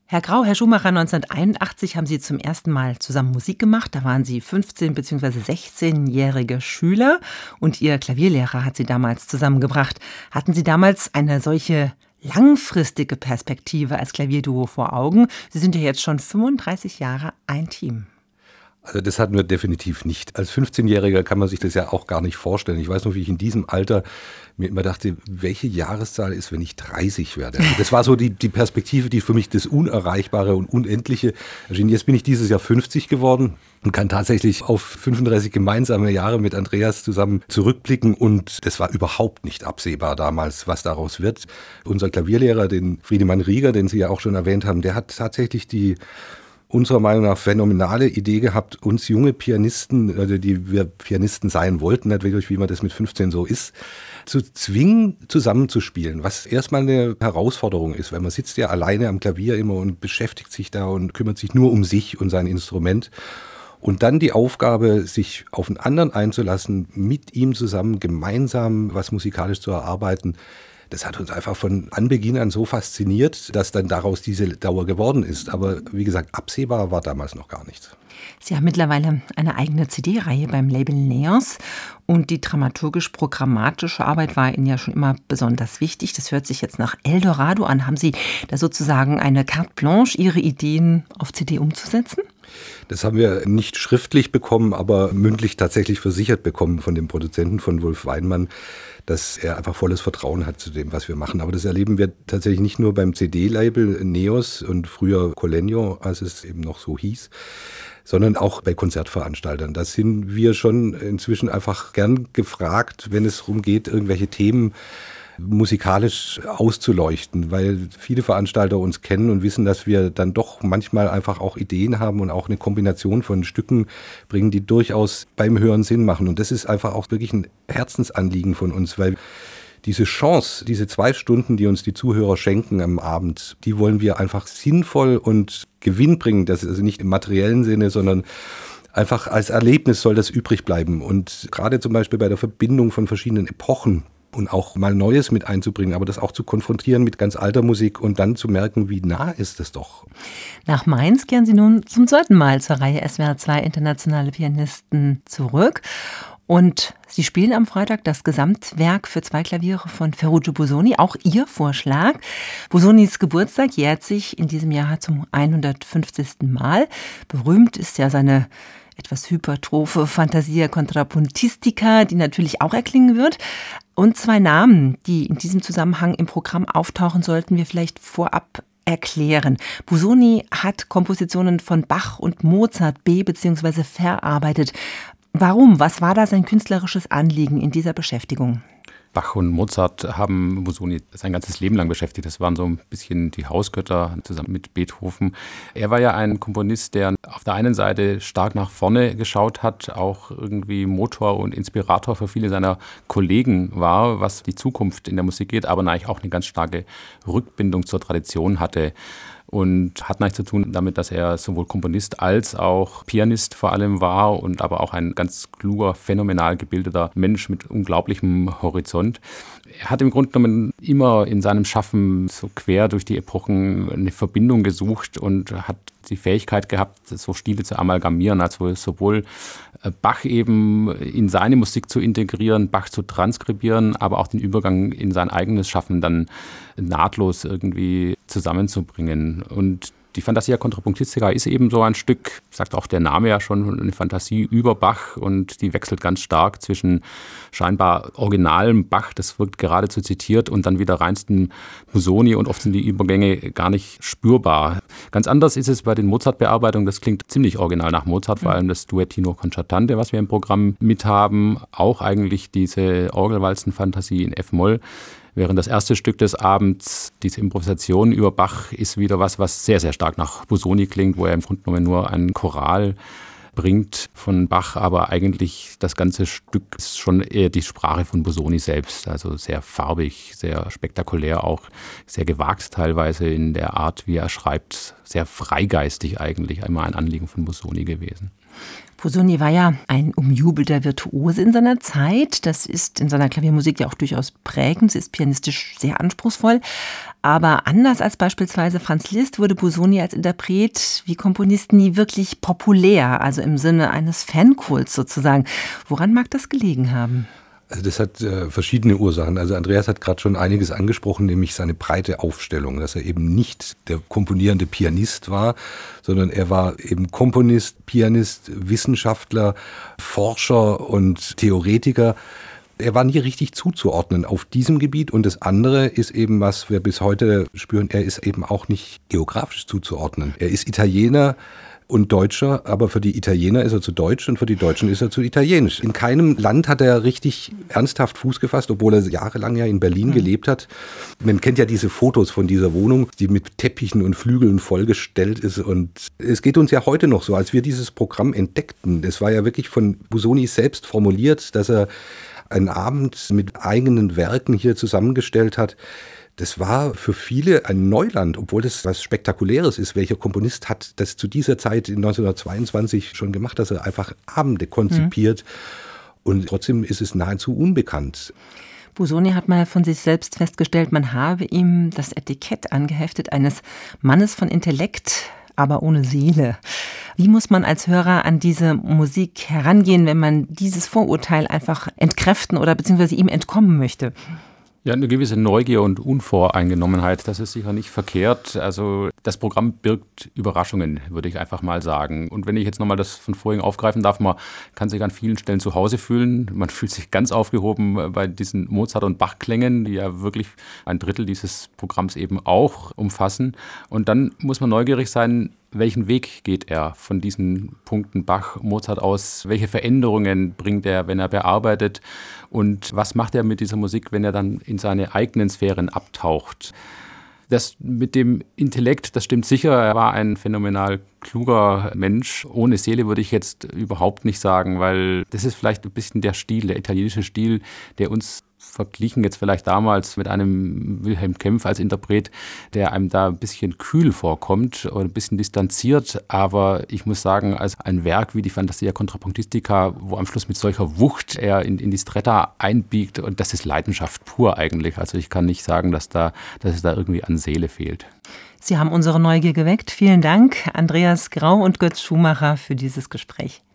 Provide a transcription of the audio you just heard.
Herr Grau, Herr Schumacher, 1981 haben Sie zum ersten Mal zusammen Musik gemacht. Da waren Sie 15- bzw. 16-jährige Schüler und Ihr Klavierlehrer hat Sie damals zusammengebracht. Hatten Sie damals eine solche langfristige Perspektive als Klavierduo vor Augen? Sie sind ja jetzt schon 35 Jahre ein Team. Also das hatten wir definitiv nicht. Als 15-Jähriger kann man sich das ja auch gar nicht vorstellen. Ich weiß noch, wie ich in diesem Alter mir immer dachte, welche Jahreszahl ist, wenn ich 30 werde. Also das war so die Perspektive, die für mich das Unerreichbare und Unendliche erschien. Jetzt bin ich dieses Jahr 50 geworden und kann tatsächlich auf 35 gemeinsame Jahre mit Andreas zusammen zurückblicken. Und das war überhaupt nicht absehbar damals, was daraus wird. Unser Klavierlehrer, den Friedemann Rieger, den Sie ja auch schon erwähnt haben, der hat tatsächlich die unserer Meinung nach phänomenale Idee gehabt, uns junge Pianisten, also die wir Pianisten sein wollten, natürlich, wie man das mit 15 so ist, zu zwingen, zusammenzuspielen, was erstmal eine Herausforderung ist, weil man sitzt ja alleine am Klavier immer und beschäftigt sich da und kümmert sich nur um sich und sein Instrument. Und dann die Aufgabe, sich auf einen anderen einzulassen, mit ihm zusammen gemeinsam was musikalisch zu erarbeiten, das hat uns einfach von Anbeginn an so fasziniert, dass dann daraus diese Dauer geworden ist. Aber wie gesagt, absehbar war damals noch gar nichts. Sie haben mittlerweile eine eigene CD-Reihe beim Label Neos und die dramaturgisch-programmatische Arbeit war Ihnen ja schon immer besonders wichtig. Das hört sich jetzt nach Eldorado an. Haben Sie da sozusagen eine carte blanche, Ihre Ideen auf CD umzusetzen? Das haben wir nicht schriftlich bekommen, aber mündlich tatsächlich versichert bekommen von dem Produzenten, von Wolf Weinmann, dass er einfach volles Vertrauen hat zu dem, was wir machen. Aber das erleben wir tatsächlich nicht nur beim CD-Label Neos und früher Colenio, als es eben noch so hieß, sondern auch bei Konzertveranstaltern. Da sind wir schon inzwischen einfach gern gefragt, wenn es darum geht, irgendwelche Themen musikalisch auszuleuchten, weil viele Veranstalter uns kennen und wissen, dass wir dann doch manchmal einfach auch Ideen haben und auch eine Kombination von Stücken bringen, die durchaus beim Hören Sinn machen. Und das ist einfach auch wirklich ein Herzensanliegen von uns, weil diese Chance, diese 2 Stunden, die uns die Zuhörer schenken am Abend, die wollen wir einfach sinnvoll und gewinnbringend, das ist also nicht im materiellen Sinne, sondern einfach als Erlebnis soll das übrig bleiben. Und gerade zum Beispiel bei der Verbindung von verschiedenen Epochen, und auch mal Neues mit einzubringen, aber das auch zu konfrontieren mit ganz alter Musik und dann zu merken, wie nah ist es doch. Nach Mainz kehren Sie nun zum 2. Mal zur Reihe SWR 2 Internationale Pianisten zurück. Und Sie spielen am Freitag das Gesamtwerk für 2 Klaviere von Ferruccio Busoni, auch Ihr Vorschlag. Busonis Geburtstag jährt sich in diesem Jahr zum 150. Mal. Berühmt ist ja seine etwas hypertrophe Fantasia Contrapuntistica, die natürlich auch erklingen wird. Und 2 Namen, die in diesem Zusammenhang im Programm auftauchen, sollten wir vielleicht vorab erklären. Busoni hat Kompositionen von Bach und Mozart bzw. verarbeitet. Warum? Was war da sein künstlerisches Anliegen in dieser Beschäftigung? Bach und Mozart haben Busoni sein ganzes Leben lang beschäftigt. Das waren so ein bisschen die Hausgötter zusammen mit Beethoven. Er war ja ein Komponist, der auf der einen Seite stark nach vorne geschaut hat, auch irgendwie Motor und Inspirator für viele seiner Kollegen war, was die Zukunft in der Musik geht, aber eigentlich auch eine ganz starke Rückbindung zur Tradition hatte. Und hat nichts zu tun damit, dass er sowohl Komponist als auch Pianist vor allem war und aber auch ein ganz kluger, phänomenal gebildeter Mensch mit unglaublichem Horizont. Er hat im Grunde genommen immer in seinem Schaffen so quer durch die Epochen eine Verbindung gesucht und hat die Fähigkeit gehabt, so Stile zu amalgamieren, also sowohl Bach eben in seine Musik zu integrieren, Bach zu transkribieren, aber auch den Übergang in sein eigenes Schaffen dann nahtlos irgendwie zusammenzubringen. Und die Fantasia Contrapuntistica ist eben so ein Stück, sagt auch der Name ja schon, eine Fantasie über Bach und die wechselt ganz stark zwischen scheinbar originalem Bach, das wirkt geradezu zitiert, und dann wieder reinsten Busoni und oft sind die Übergänge gar nicht spürbar. Ganz anders ist es bei den Mozart-Bearbeitungen, das klingt ziemlich original nach Mozart, vor allem das Duettino Concertante, was wir im Programm mithaben, auch eigentlich diese Orgelwalzen-Fantasie in F-Moll. Während das erste Stück des Abends, diese Improvisation über Bach, ist wieder was sehr, sehr stark nach Busoni klingt, wo er im Grunde genommen nur einen Choral bringt von Bach, aber eigentlich das ganze Stück ist schon eher die Sprache von Busoni selbst, also sehr farbig, sehr spektakulär, auch sehr gewagt teilweise in der Art, wie er schreibt, sehr freigeistig eigentlich, immer ein Anliegen von Busoni gewesen. Busoni war ja ein umjubelter Virtuose in seiner Zeit. Das ist in seiner Klaviermusik ja auch durchaus prägend. Sie ist pianistisch sehr anspruchsvoll. Aber anders als beispielsweise Franz Liszt wurde Busoni als Interpret wie Komponist nie wirklich populär, also im Sinne eines Fankults sozusagen. Woran mag das gelegen haben? Also das hat verschiedene Ursachen. Also Andreas hat gerade schon einiges angesprochen, nämlich seine breite Aufstellung, dass er eben nicht der komponierende Pianist war, sondern er war eben Komponist, Pianist, Wissenschaftler, Forscher und Theoretiker. Er war nie richtig zuzuordnen auf diesem Gebiet. Und das andere ist eben, was wir bis heute spüren, er ist eben auch nicht geografisch zuzuordnen. Er ist Italiener und Deutscher, aber für die Italiener ist er zu deutsch und für die Deutschen ist er zu italienisch. In keinem Land hat er richtig ernsthaft Fuß gefasst, obwohl er jahrelang ja in Berlin gelebt hat. Man kennt ja diese Fotos von dieser Wohnung, die mit Teppichen und Flügeln vollgestellt ist. Und es geht uns ja heute noch so, als wir dieses Programm entdeckten. Das war ja wirklich von Busoni selbst formuliert, dass er einen Abend mit eigenen Werken hier zusammengestellt hat. Das war für viele ein Neuland, obwohl das was Spektakuläres ist. Welcher Komponist hat das zu dieser Zeit in 1922 schon gemacht, dass er einfach Abende konzipiert und trotzdem ist es nahezu unbekannt. Busoni hat mal von sich selbst festgestellt, man habe ihm das Etikett angeheftet eines Mannes von Intellekt, aber ohne Seele. Wie muss man als Hörer an diese Musik herangehen, wenn man dieses Vorurteil einfach entkräften oder beziehungsweise ihm entkommen möchte? Ja, eine gewisse Neugier und Unvoreingenommenheit, das ist sicher nicht verkehrt. Also das Programm birgt Überraschungen, würde ich einfach mal sagen. Und wenn ich jetzt nochmal das von vorhin aufgreifen darf, man kann sich an vielen Stellen zu Hause fühlen. Man fühlt sich ganz aufgehoben bei diesen Mozart- und Bach-Klängen, die ja wirklich ein Drittel dieses Programms eben auch umfassen. Und dann muss man neugierig sein, welchen Weg geht er von diesen Punkten Bach, Mozart aus? Welche Veränderungen bringt er, wenn er bearbeitet? Und was macht er mit dieser Musik, wenn er dann in seine eigenen Sphären abtaucht? Das mit dem Intellekt, das stimmt sicher. Er war ein phänomenal kluger Mensch. Ohne Seele würde ich jetzt überhaupt nicht sagen, weil das ist vielleicht ein bisschen der Stil, der italienische Stil, der uns verglichen jetzt vielleicht damals mit einem Wilhelm Kempff als Interpret, der einem da ein bisschen kühl vorkommt oder ein bisschen distanziert. Aber ich muss sagen, als ein Werk wie die Fantasia Contrapuntistica, wo am Schluss mit solcher Wucht er in die Stretta einbiegt, und das ist Leidenschaft pur eigentlich. Also ich kann nicht sagen, dass es da irgendwie an Seele fehlt. Sie haben unsere Neugier geweckt. Vielen Dank, Andreas Grau und Götz Schumacher, für dieses Gespräch.